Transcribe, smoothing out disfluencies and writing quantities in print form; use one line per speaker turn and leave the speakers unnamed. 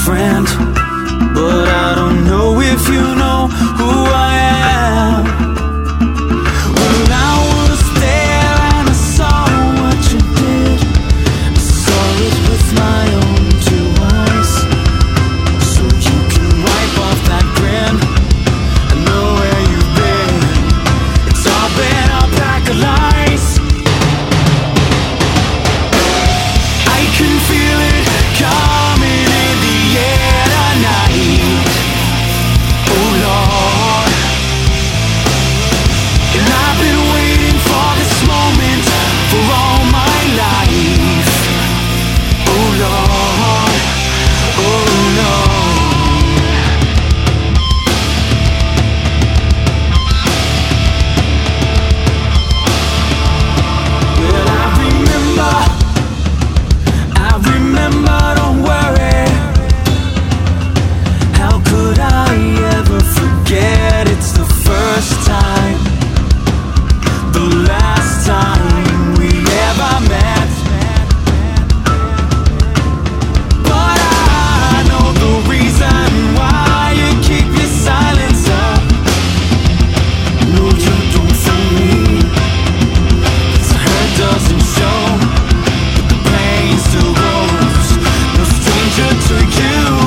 friend, but I don't know if you know who I am. Well, I was there and I saw what you did. I saw it with my own two eyes. So you can wipe off that grin. I know where you've been. It's all been a pack of lies. I can feel it coming in the air tonight. Oh Lord. And I've been waiting for this moment for all my life. Oh Lord. Oh Lord. Well, I remember, don't worry. How could I ever forget? It's the first time, the last time we ever met. But I know the reason why you keep your silence up. No, you don't fool me. 'Cause the hurt doesn't show, but the pain still grows. No stranger to you.